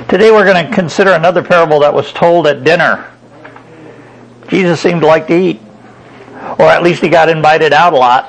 Today we're going to consider another parable that was told at dinner. Jesus seemed to like to eat, or at least he got invited out a lot.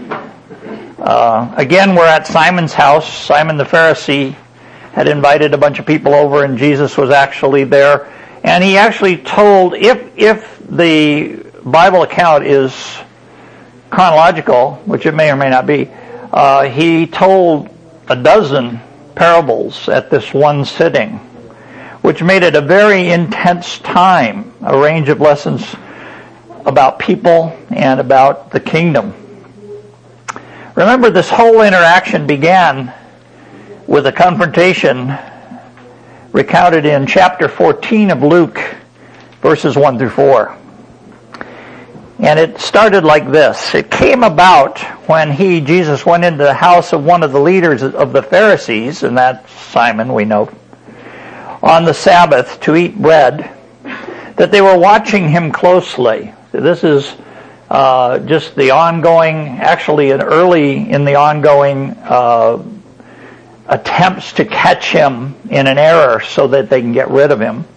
Again, we're at Simon's house. Simon the Pharisee had invited a bunch of people over, and Jesus was actually there. And he actually told, if the Bible account is chronological, which it may or may not be, he told a dozen parables at this one sitting, which made it a very intense time, a range of lessons about people and about the kingdom. Remember, this whole interaction began with a confrontation recounted in chapter 14 of Luke, verses 1 through 4. And it started like this. It came about when Jesus went into the house of one of the leaders of the Pharisees, and that's Simon, we know, on the Sabbath to eat bread, that they were watching him closely. This is just the ongoing, actually early in the ongoing attempts to catch him in an error so that they can get rid of him.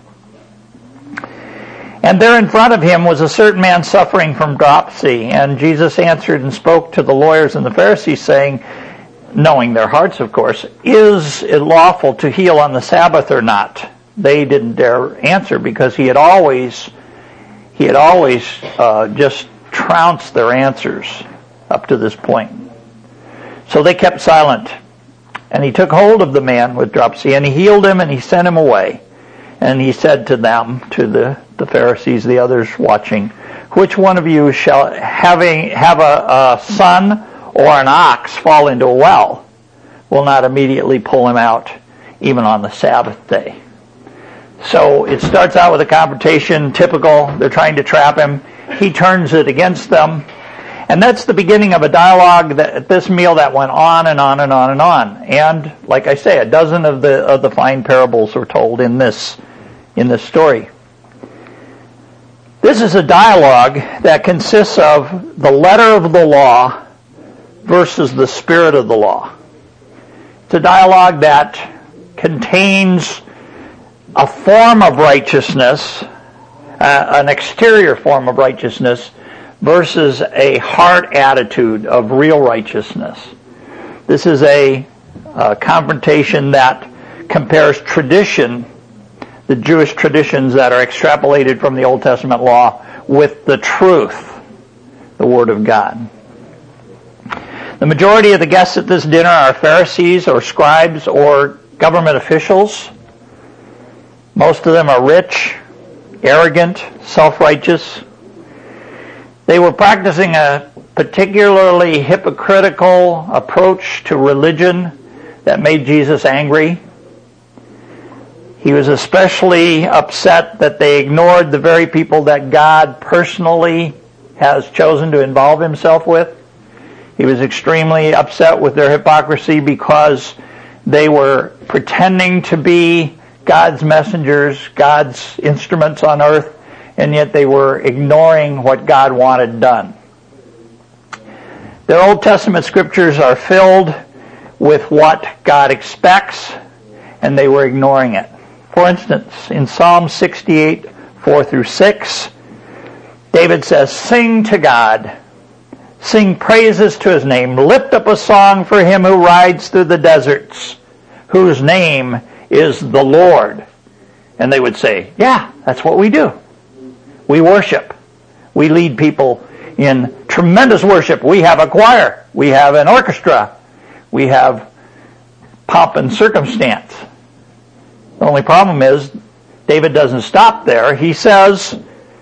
And there in front of him was a certain man suffering from dropsy. And Jesus answered and spoke to the lawyers and the Pharisees, saying, knowing their hearts, of course, is it lawful to heal on the Sabbath or not? They didn't dare answer because he had always just trounced their answers up to this point. So they kept silent. And he took hold of the man with dropsy, and he healed him, and he sent him away. And he said to them, to the Pharisees, the others watching, which one of you shall have a son or an ox fall into a well, will not immediately pull him out, even on the Sabbath day? So it starts out with a confrontation, typical. They're trying to trap him. He turns it against them. And that's the beginning of a dialogue at this meal that went on and on and on and on. And like I say, a dozen of the fine parables were told in this story. This is a dialogue that consists of the letter of the law versus the spirit of the law. It's a dialogue that contains a form of righteousness, an exterior form of righteousness, versus a heart attitude of real righteousness. This is a confrontation that compares tradition, the Jewish traditions that are extrapolated from the Old Testament law, with the truth, the Word of God. The majority of the guests at this dinner are Pharisees or scribes or government officials. Most of them are rich, arrogant, self-righteous. They were practicing a particularly hypocritical approach to religion that made Jesus angry. He was especially upset that they ignored the very people that God personally has chosen to involve himself with. He was extremely upset with their hypocrisy because they were pretending to be God's messengers, God's instruments on earth, and yet they were ignoring what God wanted done. Their Old Testament scriptures are filled with what God expects, and they were ignoring it. For instance, in Psalm 68, 4 through 6, David says, "Sing to God, sing praises to his name, lift up a song for him who rides through the deserts, whose name is the Lord." And they would say, yeah, that's what we do. We worship. We lead people in tremendous worship. We have a choir. We have an orchestra. We have pomp and circumstance. The only problem is David doesn't stop there. He says,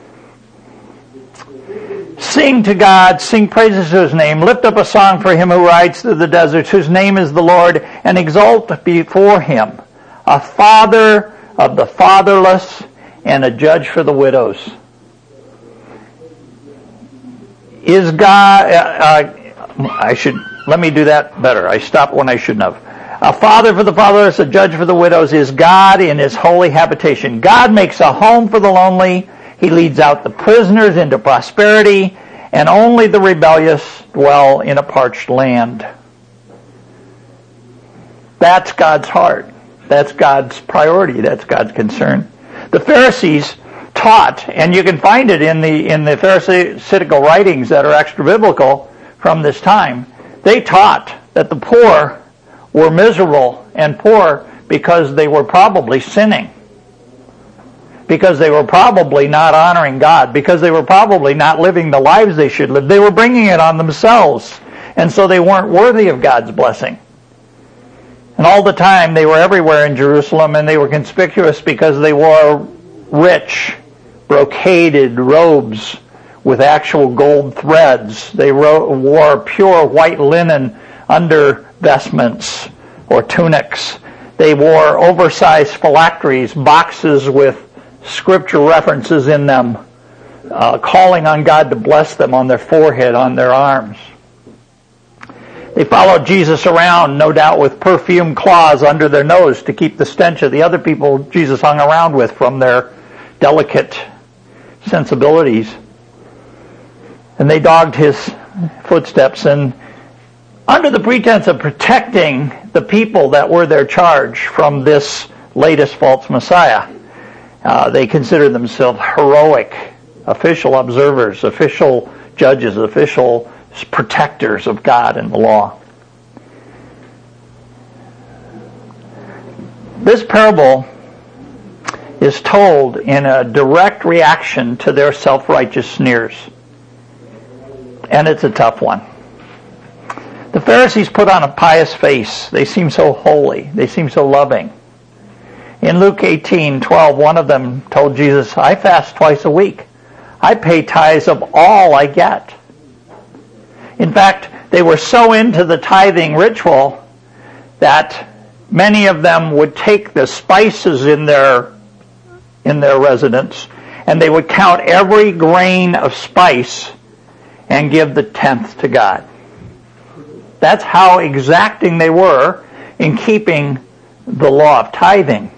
"Sing to God, sing praises to his name, lift up a song for him who rides through the deserts, whose name is the Lord, and exalt before him, a father of the fatherless and a judge for the widows." Is God, let me do that better. I stopped when I shouldn't have. A father for the fatherless, a judge for the widows, is God in his holy habitation. God makes a home for the lonely. He leads out the prisoners into prosperity, and only the rebellious dwell in a parched land. That's God's heart. That's God's priority. That's God's concern. The Pharisees taught, and you can find it in the Pharisaical writings that are extra-biblical from this time, they taught that the poor were miserable and poor because they were probably sinning, because they were probably not honoring God, because they were probably not living the lives they should live. They were bringing it on themselves, and so they weren't worthy of God's blessing. And all the time they were everywhere in Jerusalem, and they were conspicuous because they wore rich, brocaded robes with actual gold threads. They wore pure white linen under vestments or tunics. They wore oversized phylacteries, boxes with scripture references in them, calling on God to bless them on their forehead, on their arms. They followed Jesus around, no doubt with perfume cloths under their nose to keep the stench of the other people Jesus hung around with from their delicate sensibilities. And they dogged his footsteps, and under the pretense of protecting the people that were their charge from this latest false Messiah, they considered themselves heroic official observers, official judges, official protectors of God and the law. This parable is told in a direct reaction to their self-righteous sneers. And it's a tough one. The Pharisees put on a pious face. They seem so holy. They seem so loving. In Luke 18:12, one of them told Jesus, "I fast twice a week. I pay tithes of all I get." In fact, they were so into the tithing ritual that many of them would take the spices in their residence, and they would count every grain of spice and give the tenth to God. That's how exacting they were in keeping the law of tithing.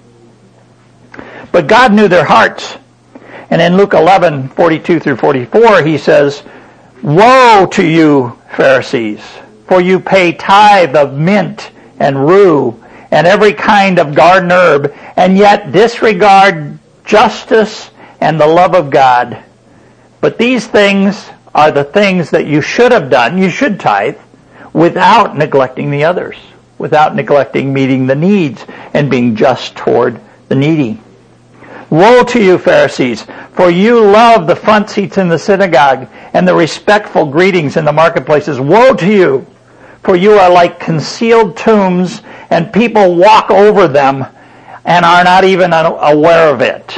But God knew their hearts. And in Luke 11:42 through 44, he says, "Woe to you, Pharisees, for you pay tithe of mint and rue and every kind of garden herb, and yet disregard justice and the love of God. But these things are the things that you should have done. You should tithe without neglecting the others, without neglecting meeting the needs and being just toward the needy. Woe to you, Pharisees, for you love the front seats in the synagogue and the respectful greetings in the marketplaces. Woe to you, for you are like concealed tombs, and people walk over them and are not even aware of it."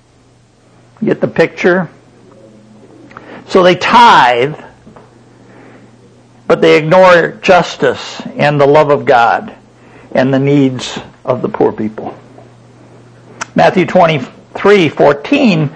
Get the picture? So they tithe, but they ignore justice and the love of God and the needs of the poor people. Matthew 23:14,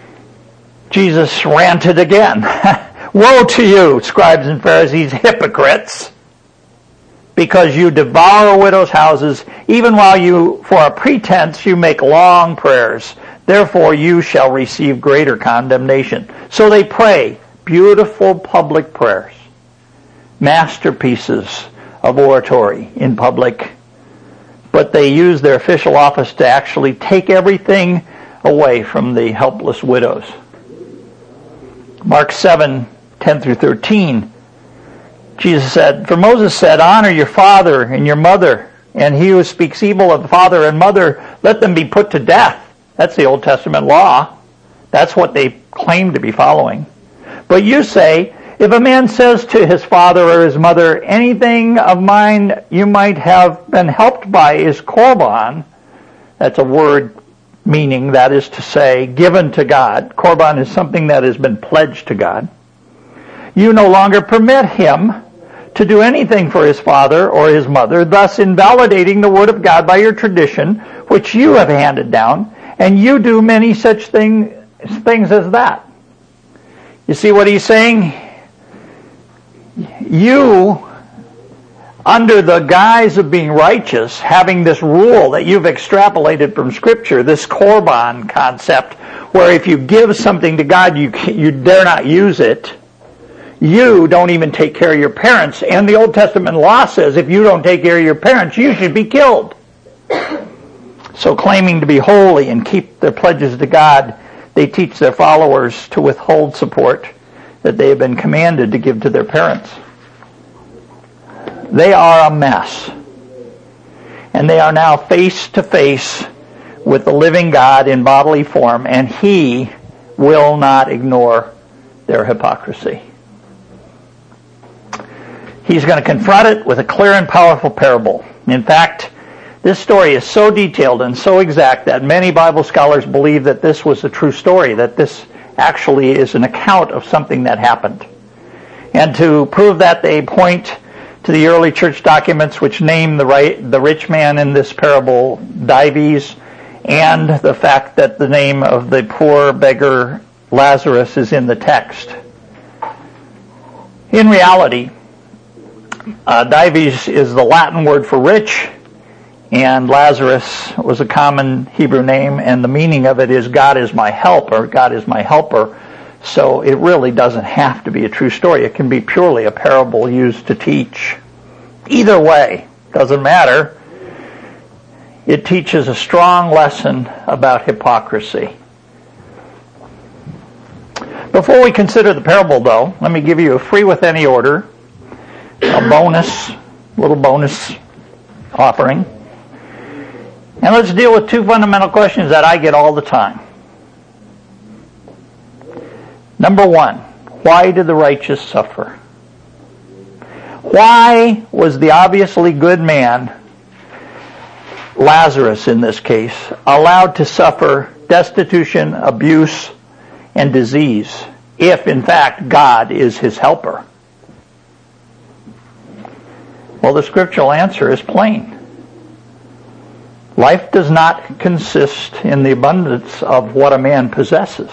Jesus ranted again. "Woe to you, scribes and Pharisees, hypocrites, because you devour widows' houses, even while you, for a pretense, you make long prayers. Therefore you shall receive greater condemnation." So they pray beautiful public prayers, masterpieces of oratory in public, but they use their official office to actually take everything away from the helpless widows. Mark 7:10 through 13, Jesus said, "For Moses said, 'Honor your father and your mother, and he who speaks evil of father and mother, let them be put to death.'" That's the Old Testament law. That's what they claim to be following. "But you say, if a man says to his father or his mother, 'Anything of mine you might have been helped by is korban,'" that's a word meaning, that is to say, given to God. Korban is something that has been pledged to God. "You no longer permit him to do anything for his father or his mother, thus invalidating the word of God by your tradition, which you have handed down, and you do many such things as that." You see what he's saying? You, under the guise of being righteous, having this rule that you've extrapolated from Scripture, this korban concept, where if you give something to God, you dare not use it. You don't even take care of your parents, and the Old Testament law says if you don't take care of your parents, you should be killed. So claiming to be holy and keep their pledges to God, they teach their followers to withhold support that they have been commanded to give to their parents. They are a mess. And they are now face to face with the living God in bodily form, and He will not ignore their hypocrisy. He's going to confront it with a clear and powerful parable. In fact, this story is so detailed and so exact that many Bible scholars believe that this was a true story, that this actually is an account of something that happened. And to prove that, they point to the early church documents which name the rich man in this parable Dives, and the fact that the name of the poor beggar Lazarus is in the text. In reality, Dives is the Latin word for rich, and Lazarus was a common Hebrew name, and the meaning of it is God is my help, or God is my helper. So it really doesn't have to be a true story. It can be purely a parable used to teach. Either way, doesn't matter. It teaches a strong lesson about hypocrisy. Before we consider the parable, though, let me give you a free with any order, a little bonus offering. And let's deal with two fundamental questions that I get all the time. Number one, why did the righteous suffer? Why was the obviously good man, Lazarus in this case, allowed to suffer destitution, abuse, and disease, if in fact God is his helper? Well, the scriptural answer is plain. Life does not consist in the abundance of what a man possesses.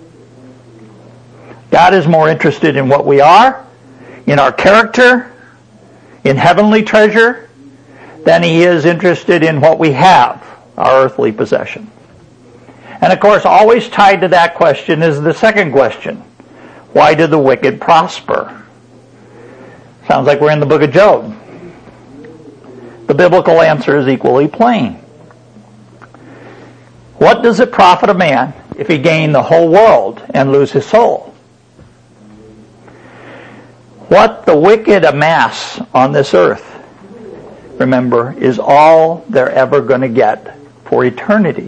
God is more interested in what we are, in our character, in heavenly treasure, than He is interested in what we have, our earthly possession. And of course, always tied to that question is the second question. Why did the wicked prosper? Sounds like we're in the book of Job. The biblical answer is equally plain. What does it profit a man if he gain the whole world and lose his soul? What the wicked amass on this earth, remember, is all they're ever going to get for eternity.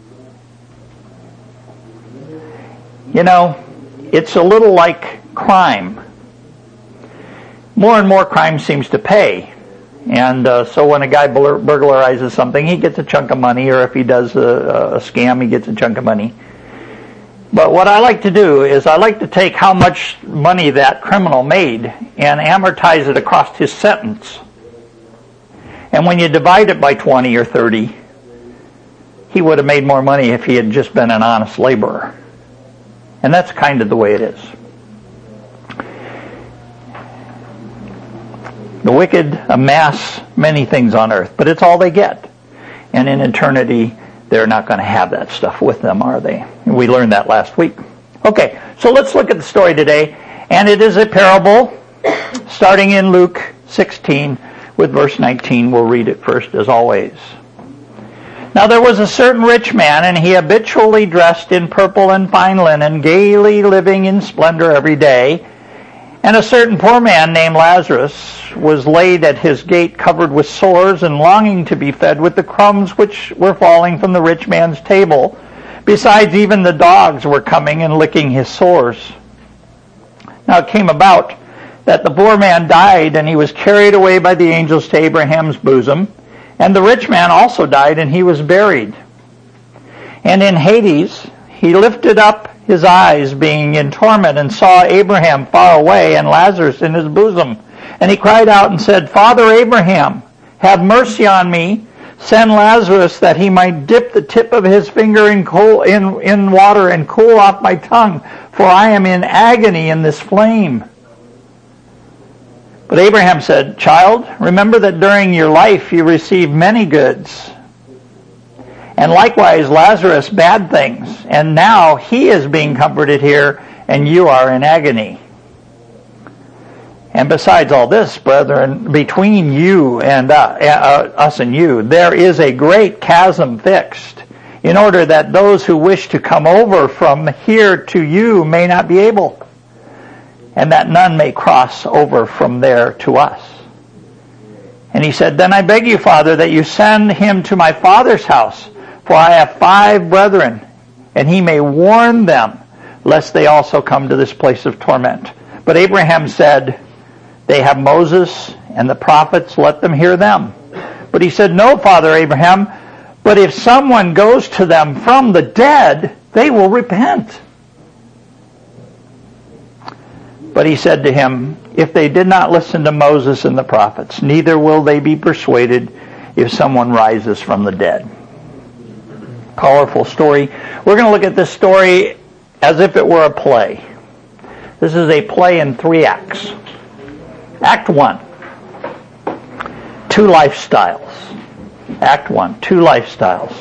You know, it's a little like crime. More and more crime seems to pay. And so when a guy burglarizes something, he gets a chunk of money, or if he does a scam, he gets a chunk of money. But what I like to do is I like to take how much money that criminal made and amortize it across his sentence. And when you divide it by 20 or 30, he would have made more money if he had just been an honest laborer. And that's kind of the way it is. The wicked amass many things on earth, but it's all they get. And in eternity, they're not going to have that stuff with them, are they? We learned that last week. Okay, so let's look at the story today. And it is a parable starting in Luke 16 with verse 19. We'll read it first, as always. Now there was a certain rich man, and he habitually dressed in purple and fine linen, gaily living in splendor every day. And a certain poor man named Lazarus was laid at his gate, covered with sores, and longing to be fed with the crumbs which were falling from the rich man's table. Besides, even the dogs were coming and licking his sores. Now it came about that the poor man died, and he was carried away by the angels to Abraham's bosom. And the rich man also died, and he was buried. And in Hades he lifted up his eyes, being in torment, and saw Abraham far away and Lazarus in his bosom. And he cried out and said, Father Abraham, have mercy on me. Send Lazarus that he might dip the tip of his finger in water and cool off my tongue, for I am in agony in this flame. But Abraham said, Child, remember that during your life you received many goods, and likewise Lazarus bad things, and now he is being comforted here, and you are in agony. And besides all this, brethren, between you and us and you, there is a great chasm fixed, in order that those who wish to come over from here to you may not be able, and that none may cross over from there to us. And he said, then I beg you, Father, that you send him to my father's house, for I have 5 brethren, and he may warn them, lest they also come to this place of torment. But Abraham said, they have Moses and the prophets, let them hear them. But he said, no, Father Abraham, but if someone goes to them from the dead, they will repent. But he said to him, if they did not listen to Moses and the prophets, neither will they be persuaded if someone rises from the dead. Colorful story. We're going to look at this story as if it were a play. This is a play in 3 acts. Act 1, 2 lifestyles. Act 1, 2 lifestyles.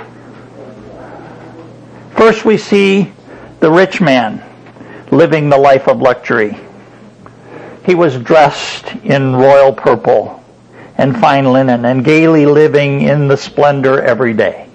First we see the rich man living the life of luxury. He was dressed in royal purple and fine linen and gaily living in the splendor every day.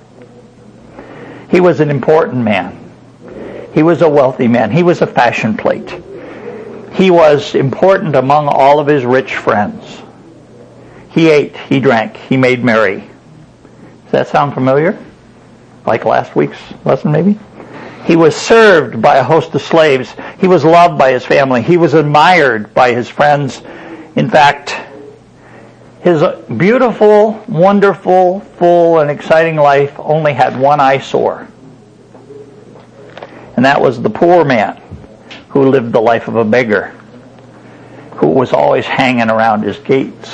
He was an important man. He was a wealthy man. He was a fashion plate. He was important among all of his rich friends. He ate, he drank, he made merry. Does that sound familiar? Like last week's lesson maybe? He was served by a host of slaves. He was loved by his family. He was admired by his friends. In fact, his beautiful, wonderful, full, and exciting life only had one eyesore. And that was the poor man who lived the life of a beggar, who was always hanging around his gates.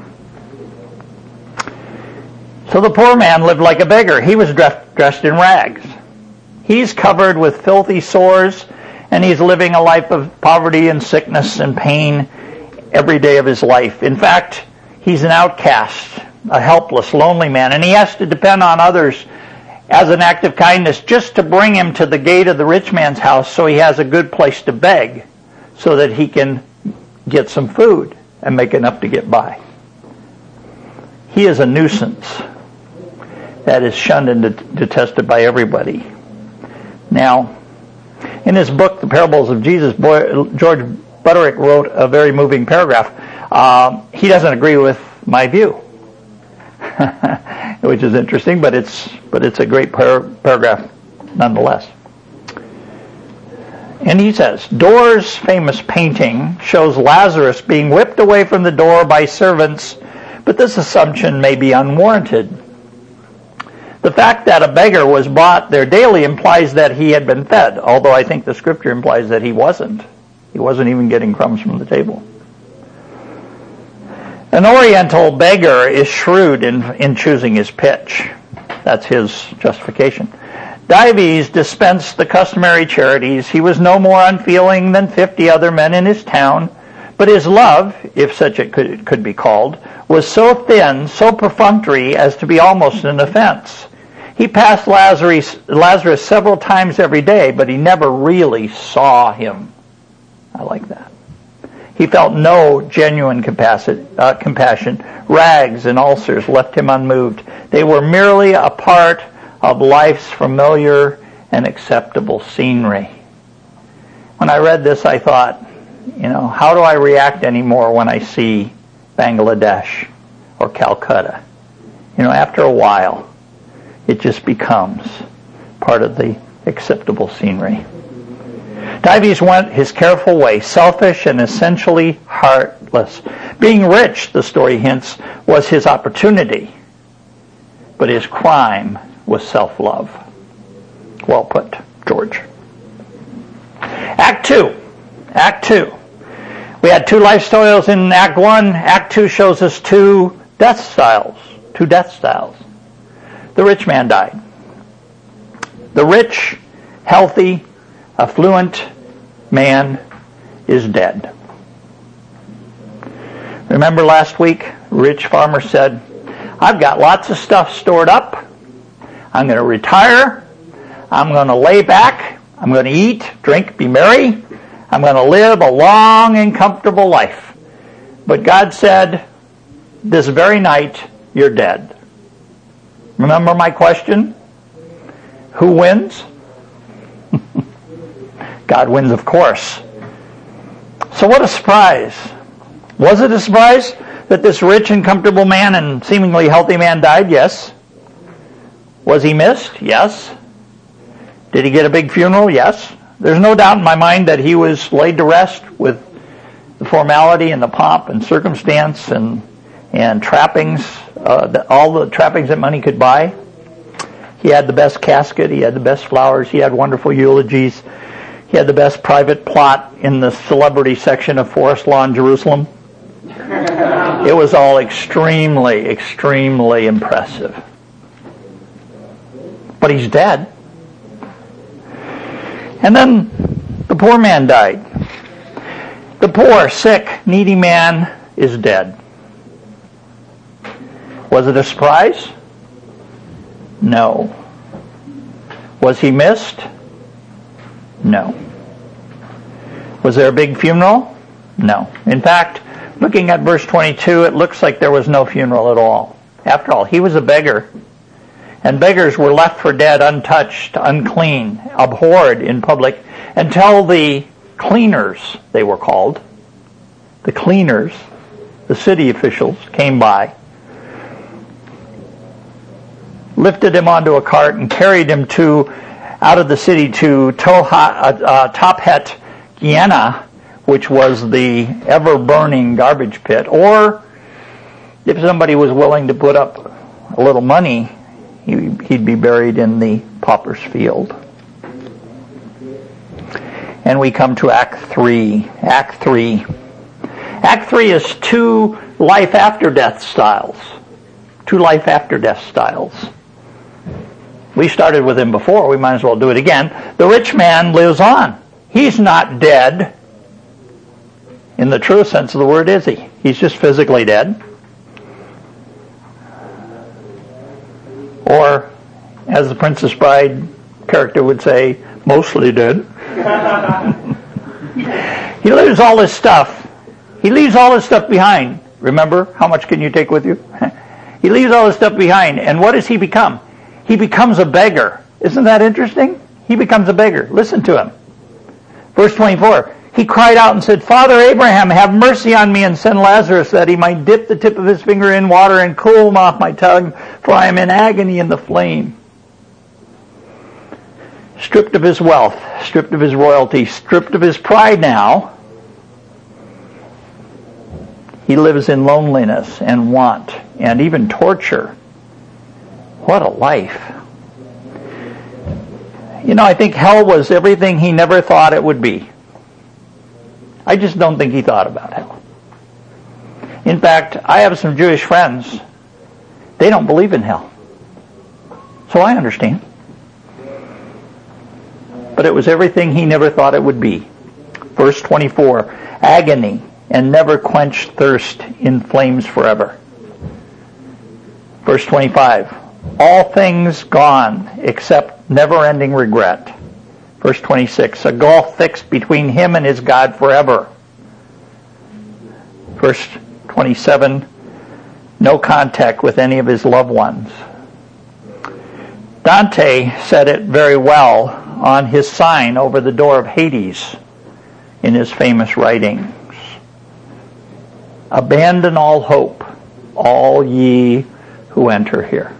So the poor man lived like a beggar. He was dressed in rags. He's covered with filthy sores, and he's living a life of poverty and sickness and pain every day of his life. In fact, he's an outcast, a helpless, lonely man, and he has to depend on others as an act of kindness just to bring him to the gate of the rich man's house so he has a good place to beg so that he can get some food and make enough to get by. He is a nuisance that is shunned and detested by everybody. Now, in his book, The Parables of Jesus, George Butterick wrote a very moving paragraph. He doesn't agree with my view, which is interesting, but it's a great paragraph nonetheless. And he says, Dore's famous painting shows Lazarus being whipped away from the door by servants, but this assumption may be unwarranted. The fact that a beggar was brought there daily implies that he had been fed, although I think the scripture implies that he wasn't. He wasn't even getting crumbs from the table. An Oriental beggar is shrewd in choosing his pitch. That's his justification. Dives dispensed the customary charities. He was no more unfeeling than 50 other men in his town, but his love, if such it could be called, was so thin, so perfunctory as to be almost an offense. He passed Lazarus several times every day, but he never really saw him. I like that. He felt no genuine compassion. Rags and ulcers left him unmoved. They were merely a part of life's familiar and acceptable scenery. When I read this, I thought, how do I react anymore when I see Bangladesh or Calcutta? After a while, it just becomes part of the acceptable scenery. Dives went his careful way, selfish and essentially heartless. Being rich, the story hints, was his opportunity, but his crime was self-love. Well put, George. Act 2. We had 2 lifestyles in Act 1. Act 2 shows us 2 death styles. The rich man died. The rich, healthy, affluent man is dead. Remember last week, rich farmer said, I've got lots of stuff stored up. I'm going to retire. I'm going to lay back. I'm going to eat, drink, be merry. I'm going to live a long and comfortable life. But God said, this very night, you're dead. Remember my question? Who wins? God wins, of course. So what a surprise. Was it a surprise that this rich and comfortable man and seemingly healthy man died? Yes. Was he missed? Yes. Did he get a big funeral? Yes. There's no doubt in my mind that he was laid to rest with the formality and the pomp and circumstance and trappings, all the trappings that money could buy. He had the best casket. He had the best flowers. He had wonderful eulogies. He had the best private plot in the celebrity section of Forest Lawn, Jerusalem. It was all extremely, extremely impressive. But he's dead. And then the poor man died. The poor, sick, needy man is dead. Was it a surprise? No. Was he missed? No. Was there a big funeral? No. In fact, looking at verse 22, it looks like there was no funeral at all. After all, he was a beggar. And beggars were left for dead, untouched, unclean, abhorred in public, until the cleaners, they were called, the cleaners, the city officials, came by, lifted him onto a cart and carried him out of the city to Tophet Gehenna, which was the ever-burning garbage pit. Or if somebody was willing to put up a little money, he'd be buried in the pauper's field. And we come to Act 3. Act 3. Act 3 is two life after death styles. Two life after death styles. We started with him before. We might as well do it again. The rich man lives on. He's not dead in the true sense of the word, is he? He's just physically dead. Or, as the Princess Bride character would say, mostly dead. He leaves all his stuff. He leaves all his stuff behind. Remember, how much can you take with you? He leaves all his stuff behind. And what does he become? He becomes a beggar. Isn't that interesting? He becomes a beggar. Listen to him. Verse 24. He cried out and said, Father Abraham, have mercy on me and send Lazarus that he might dip the tip of his finger in water and cool off my tongue, for I am in agony in the flame. Stripped of his wealth, stripped of his royalty, stripped of his pride now, he lives in loneliness and want and even torture. What a life. You know, I think hell was everything he never thought it would be. I just don't think he thought about hell. In fact, I have some Jewish friends. They don't believe in hell. So I understand. But it was everything he never thought it would be. Verse 24, agony and never quenched thirst in flames forever. Verse 25, all things gone except never-ending regret. Verse 26, a gulf fixed between him and his God forever. Verse 27, no contact with any of his loved ones. Dante said it very well on his sign over the door of Hades in his famous writings. Abandon all hope, all ye who enter here.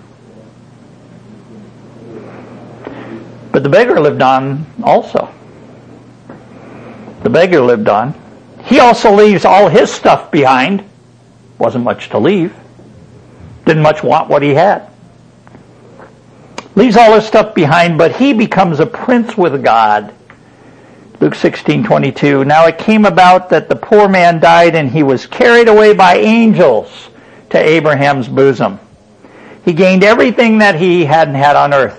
But the beggar lived on also. The beggar lived on. He also leaves all his stuff behind. Wasn't much to leave. Didn't much want what he had. Leaves all his stuff behind, but he becomes a prince with God. Luke 16:22. Now it came about that the poor man died, and he was carried away by angels to Abraham's bosom. He gained everything that he hadn't had on earth.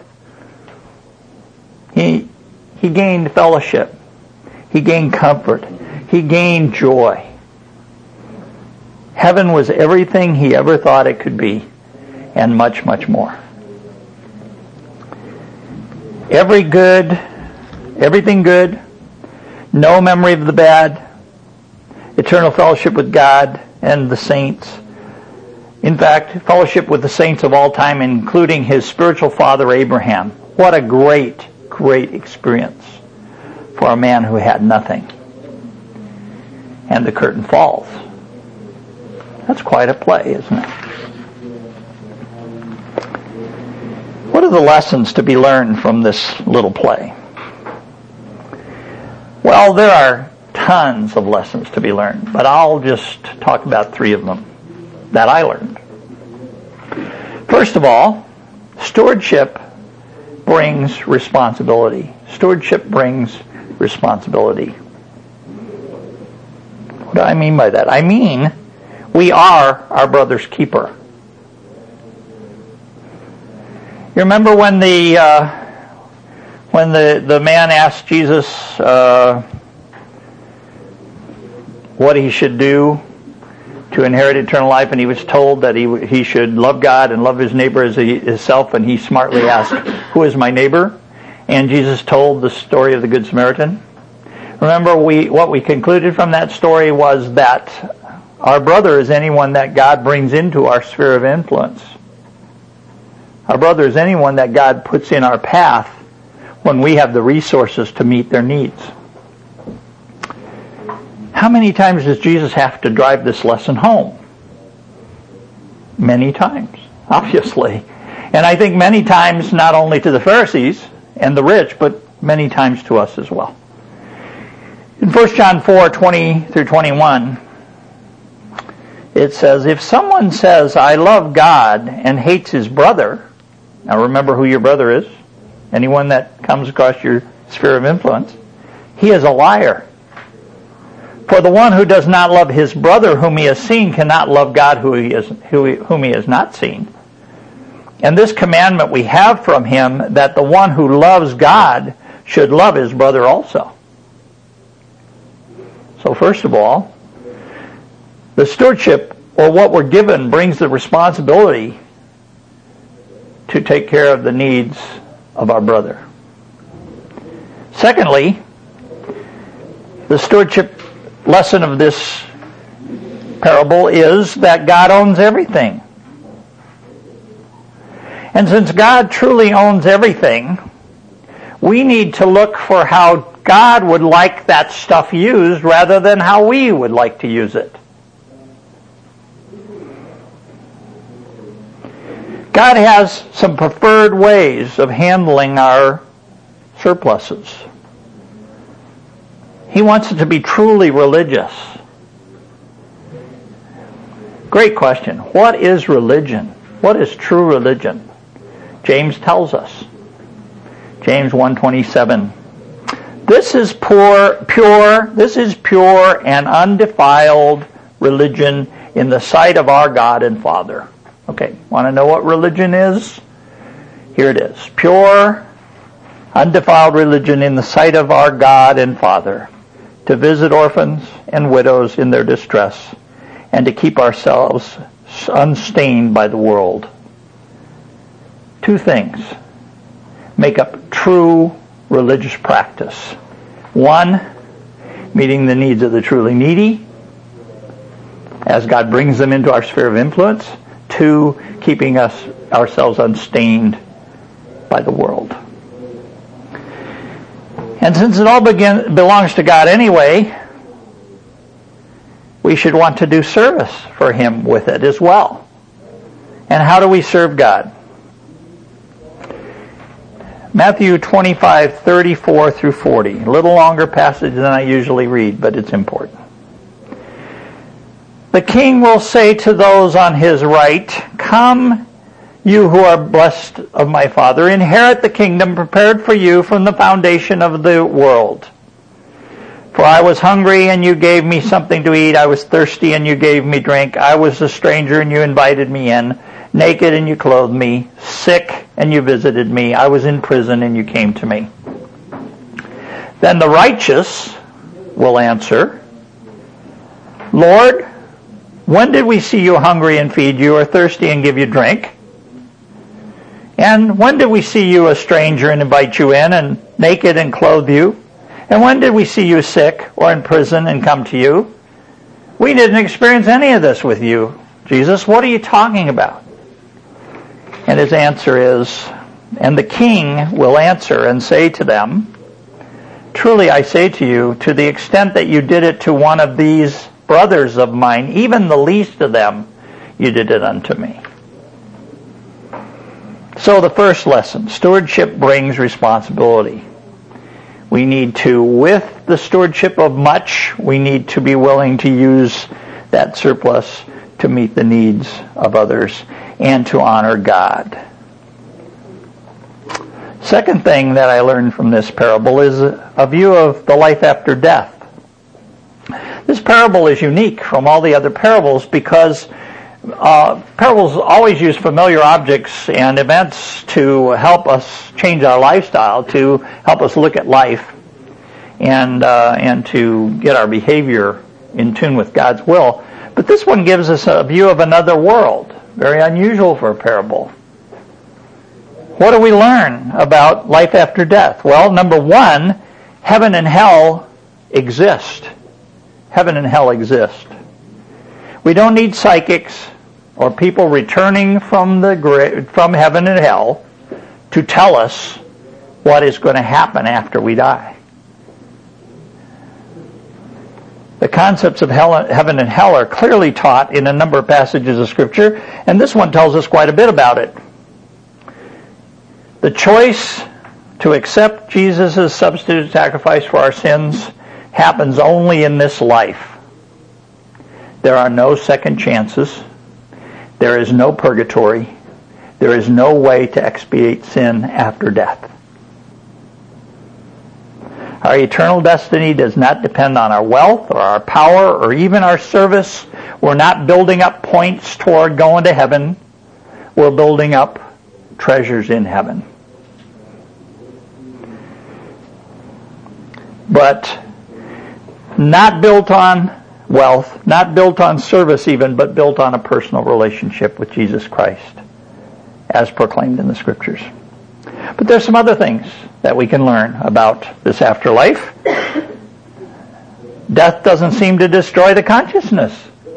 He gained fellowship. He gained comfort. He gained joy. Heaven was everything he ever thought it could be, and much, much more. Everything good, no memory of the bad, eternal fellowship with God and the saints. In fact, fellowship with the saints of all time, including his spiritual father Abraham. What a great, great experience for a man who had nothing. And the curtain falls. That's quite a play, isn't it? What are the lessons to be learned from this little play? Well, there are tons of lessons to be learned, but I'll just talk about 3 of them that I learned. First of all, stewardship brings responsibility. Stewardship brings responsibility. What do I mean by that? I mean, we are our brother's keeper. You remember when the man asked Jesus what he should do to inherit eternal life, and he was told that he should love God and love his neighbor as himself, and he smartly asked, "Who is my neighbor?" And Jesus told the story of the Good Samaritan. Remember, what we concluded from that story was that our brother is anyone that God brings into our sphere of influence. Our brother is anyone that God puts in our path when we have the resources to meet their needs. How many times does Jesus have to drive this lesson home? Many times, obviously. And I think many times not only to the Pharisees and the rich, but many times to us as well. In 1 John 4:20 through 21, it says, "If someone says, 'I love God,' and hates his brother," now remember who your brother is, anyone that comes across your sphere of influence, "he is a liar. For the one who does not love his brother whom he has seen cannot love God whom he has not seen. And this commandment we have from him, that the one who loves God should love his brother also." So first of all, the stewardship, or what we're given, brings the responsibility to take care of the needs of our brother. Secondly, the stewardship lesson of this parable is that God owns everything. And since God truly owns everything, we need to look for how God would like that stuff used rather than how we would like to use it. God has some preferred ways of handling our surpluses. He wants it to be truly religious. Great question. What is religion? What is true religion? James tells us. James 1:27. This is pure and undefiled religion in the sight of our God and Father. Okay, want to know what religion is? Here it is. Pure, undefiled religion in the sight of our God and Father, to visit orphans and widows in their distress, and to keep ourselves unstained by the world. 2 things make up true religious practice. 1, meeting the needs of the truly needy, as God brings them into our sphere of influence. 2, keeping ourselves unstained by the world. And since it all belongs to God anyway, we should want to do service for Him with it as well. And how do we serve God? Matthew 25:34 through 40. A little longer passage than I usually read, but it's important. "The king will say to those on his right, 'Come, you who are blessed of my Father, inherit the kingdom prepared for you from the foundation of the world. For I was hungry, and you gave me something to eat. I was thirsty, and you gave me drink. I was a stranger, and you invited me in. Naked, and you clothed me. Sick, and you visited me. I was in prison, and you came to me.' Then the righteous will answer, 'Lord, when did we see you hungry and feed you, or thirsty and give you drink? And when did we see you a stranger and invite you in, and naked and clothe you? And when did we see you sick or in prison and come to you? We didn't experience any of this with you, Jesus. What are you talking about? And his answer is, and the king will answer and say to them, truly I say to you, to the extent that you did it to one of these brothers of mine, even the least of them, you did it unto me. So the first lesson, stewardship brings responsibility. We need to, with the stewardship of much, we need to be willing to use that surplus to meet the needs of others and to honor God. Second thing that I learned from this parable is a view of the life after death. This parable is unique from all the other parables because parables always use familiar objects and events to help us change our lifestyle, to help us look at life, and to get our behavior in tune with God's will. But this one gives us a view of another world, very unusual for a parable. What do we learn about life after death? Well, number one, heaven and hell exist. Heaven and hell exist. We don't need psychics or people returning from heaven and hell to tell us what is going to happen after we die. The concepts of heaven and hell are clearly taught in a number of passages of Scripture, and this one tells us quite a bit about it. The choice to accept Jesus' substitute sacrifice for our sins happens only in this life. There are no second chances. There is no purgatory. There is no way to expiate sin after death. Our eternal destiny does not depend on our wealth or our power or even our service. We're not building up points toward going to heaven. We're building up treasures in heaven. But not built on wealth, not built on service even, but built on a personal relationship with Jesus Christ, as proclaimed in the Scriptures. But there's some other things that we can learn about this afterlife. Death doesn't seem to destroy the consciousness.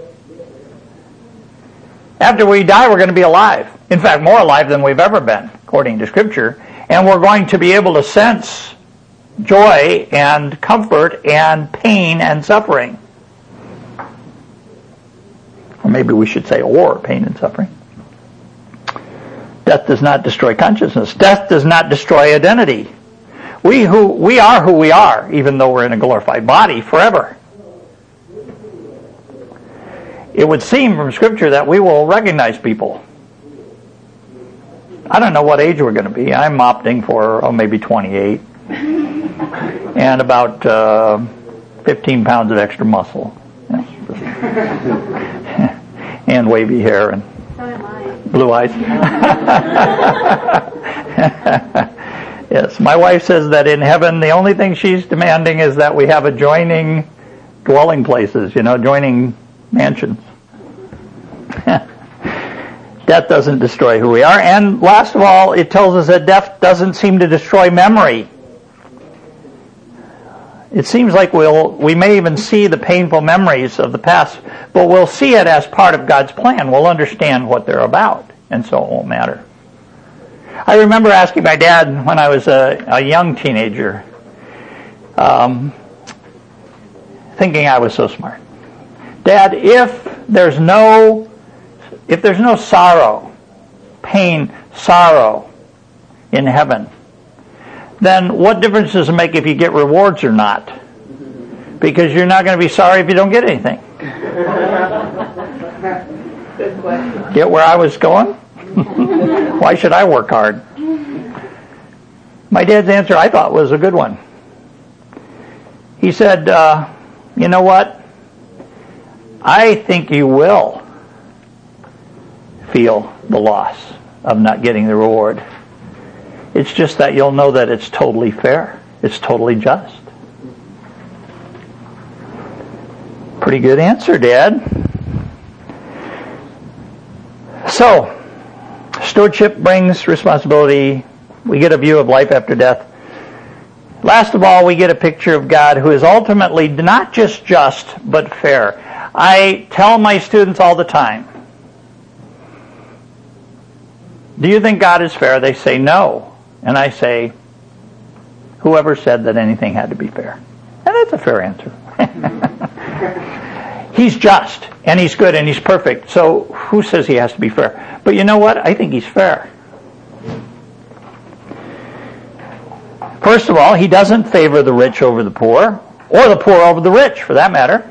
After we die, we're going to be alive. In fact, more alive than we've ever been, according to Scripture. And we're going to be able to sense joy and comfort and pain and suffering. Or maybe we should say or pain and suffering. Death does not destroy consciousness. Death does not destroy identity. We are who we are, even though we're in a glorified body forever. It would seem from Scripture that we will recognize people. I don't know what age we're going to be. I'm opting for maybe 28. And about 15 pounds of extra muscle. And wavy hair and blue eyes. Yes, my wife says that in heaven the only thing she's demanding is that we have adjoining dwelling places, adjoining mansions. Death doesn't destroy who we are. And last of all, it tells us that death doesn't seem to destroy memory. It seems like we may even see the painful memories of the past, but we'll see it as part of God's plan. We'll understand what they're about, and so it won't matter. I remember asking my dad when I was a young teenager, thinking I was so smart. Dad, if there's no sorrow, pain, sorrow in heaven, then what difference does it make if you get rewards or not? Because you're not going to be sorry if you don't get anything. Good question. Get where I was going? Why should I work hard? My dad's answer, I thought, was a good one. He said, you know what? I think you will feel the loss of not getting the reward. It's just that you'll know that it's totally fair. It's totally just. Pretty good answer, Dad. So, stewardship brings responsibility. We get a view of life after death. Last of all, we get a picture of God who is ultimately not just but fair. I tell my students all the time, do you think God is fair? They say no. And I say, whoever said that anything had to be fair? And that's a fair answer. He's just, and he's good, and he's perfect. So who says he has to be fair? But you know what? I think he's fair. First of all, he doesn't favor the rich over the poor, or the poor over the rich, for that matter.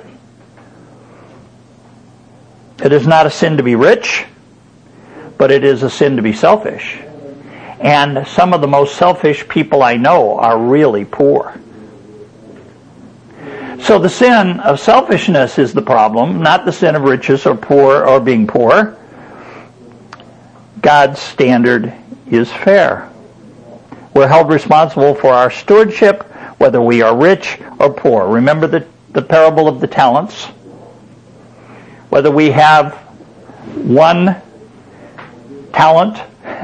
It is not a sin to be rich, but it is a sin to be selfish. And some of the most selfish people I know are really poor. So the sin of selfishness is the problem, not the sin of riches or poor or being poor. God's standard is fair. We're held responsible for our stewardship, whether we are rich or poor. Remember the parable of the talents? Whether we have 1 talent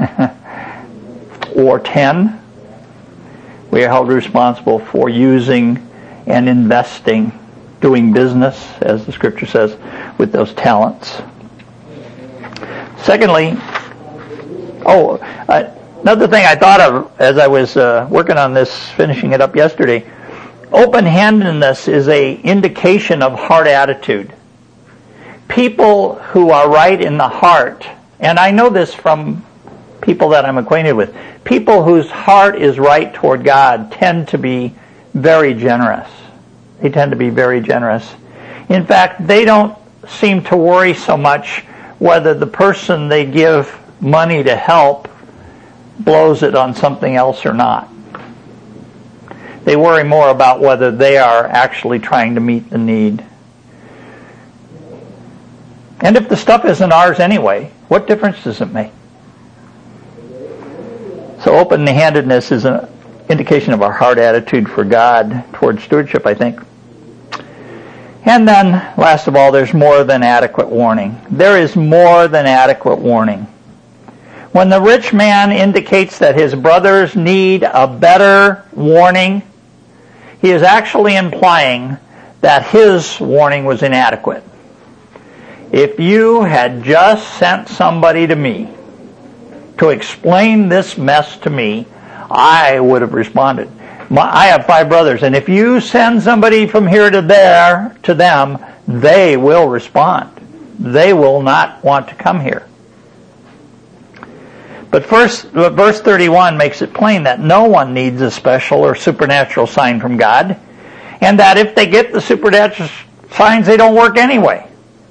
or 10, we are held responsible for using and investing, doing business, as the scripture says, with those talents. Secondly, another thing I thought of as I was working on this, finishing it up yesterday, open-handedness is an indication of heart attitude. People who are right in the heart, and I know this from people that I'm acquainted with, people whose heart is right toward God tend to be very generous. They tend to be very generous. In fact, they don't seem to worry so much whether the person they give money to help blows it on something else or not. They worry more about whether they are actually trying to meet the need. And if the stuff isn't ours anyway, what difference does it make? So open-handedness is an indication of our heart attitude for God towards stewardship, I think. And then, last of all, there's more than adequate warning. There is more than adequate warning. When the rich man indicates that his brothers need a better warning, he is actually implying that his warning was inadequate. If you had just sent somebody to me to explain this mess to me, I would have responded. I have 5 brothers, and if you send somebody from here to there to them, they will respond. They will not want to come here. But first, verse 31 makes it plain that no one needs a special or supernatural sign from God, and that if they get the supernatural signs, they don't work anyway.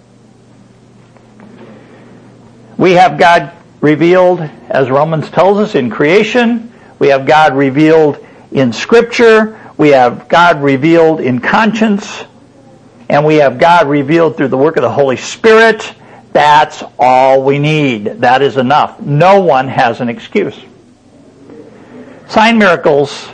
We have God revealed, as Romans tells us, in creation. We have God revealed in Scripture. We have God revealed in conscience. And we have God revealed through the work of the Holy Spirit. That's all we need. That is enough. No one has an excuse. Sign miracles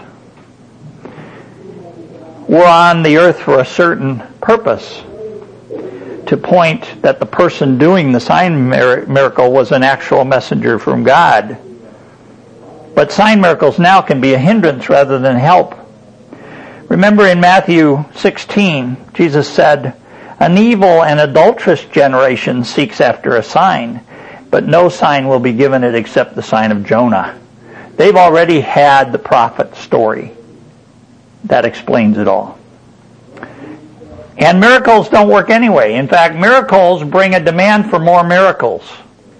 were on the earth for a certain purpose, to point that the person doing the sign miracle was an actual messenger from God. But sign miracles now can be a hindrance rather than help. Remember in Matthew 16, Jesus said, "An evil and adulterous generation seeks after a sign, but no sign will be given it except the sign of Jonah." They've already had the prophet story. That explains it all. And miracles don't work anyway. In fact, miracles bring a demand for more miracles.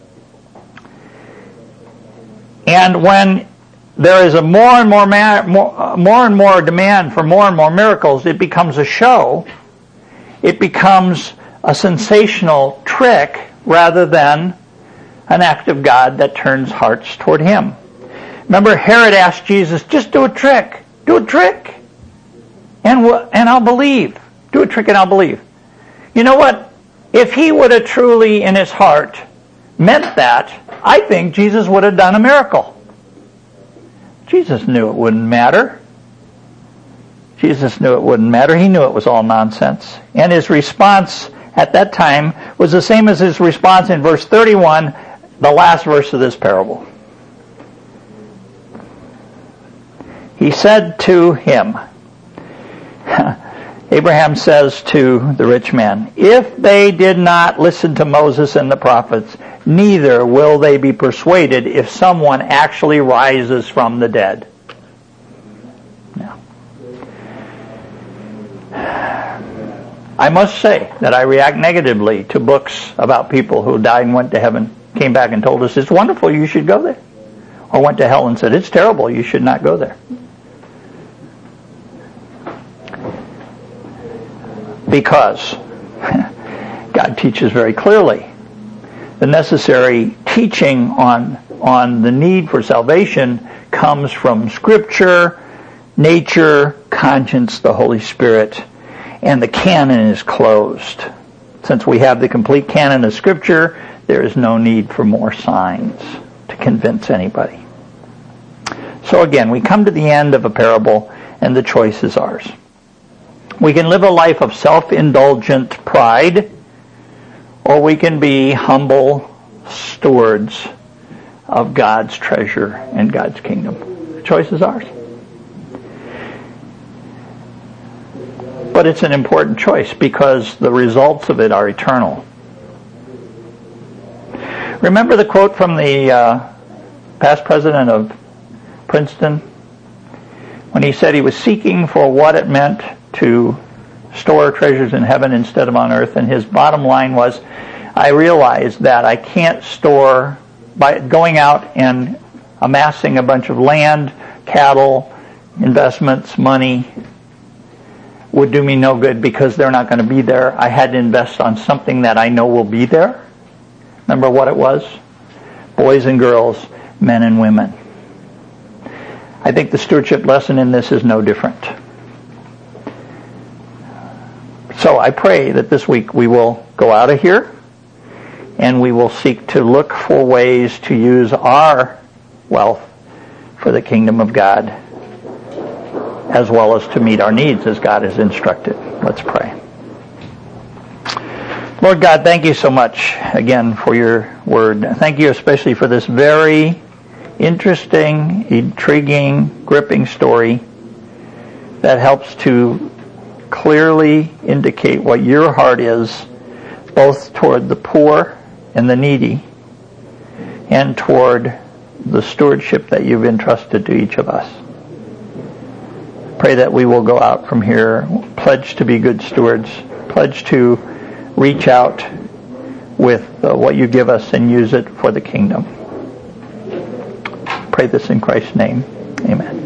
And when there is a more and more demand for more and more miracles, it becomes a show. It becomes a sensational trick rather than an act of God that turns hearts toward Him. Remember, Herod asked Jesus, "Just do a trick. Do a trick. And I'll believe. Do a trick and I'll believe." You know what? If he would have truly in his heart meant that, I think Jesus would have done a miracle. Jesus knew it wouldn't matter. Jesus knew it wouldn't matter. He knew it was all nonsense. And his response at that time was the same as his response in verse 31, the last verse of this parable. He said to him, Abraham says to the rich man, if they did not listen to Moses and the prophets, neither will they be persuaded if someone actually rises from the dead. Now, I must say that I react negatively to books about people who died and went to heaven, came back and told us, it's wonderful, you should go there. Or went to hell and said, it's terrible, you should not go there. Because God teaches very clearly the necessary teaching on the need for salvation comes from Scripture, nature, conscience, the Holy Spirit, and the canon is closed. Since we have the complete canon of Scripture, there is no need for more signs to convince anybody. So again, we come to the end of a parable, and the choice is ours. We can live a life of self-indulgent pride, or we can be humble stewards of God's treasure and God's kingdom. The choice is ours. But it's an important choice because the results of it are eternal. Remember the quote from the past president of Princeton when he said he was seeking for what it meant to store treasures in heaven instead of on earth, and his bottom line was, I realized that I can't store, by going out and amassing a bunch of land, cattle, investments, money, would do me no good because they're not going to be there. I had to invest on something that I know will be there. Remember what it was? Boys and girls, men and women. I think the stewardship lesson in this is no different. So I pray that this week we will go out of here and we will seek to look for ways to use our wealth for the kingdom of God, as well as to meet our needs as God has instructed. Let's pray. Lord God, thank you so much again for your word. Thank you especially for this very interesting, intriguing, gripping story that helps to clearly indicate what your heart is, both toward the poor and the needy, and toward the stewardship that you've entrusted to each of us. Pray that we will go out from here, pledge to be good stewards, pledge to reach out with what you give us and use it for the kingdom. Pray this in Christ's name. Amen.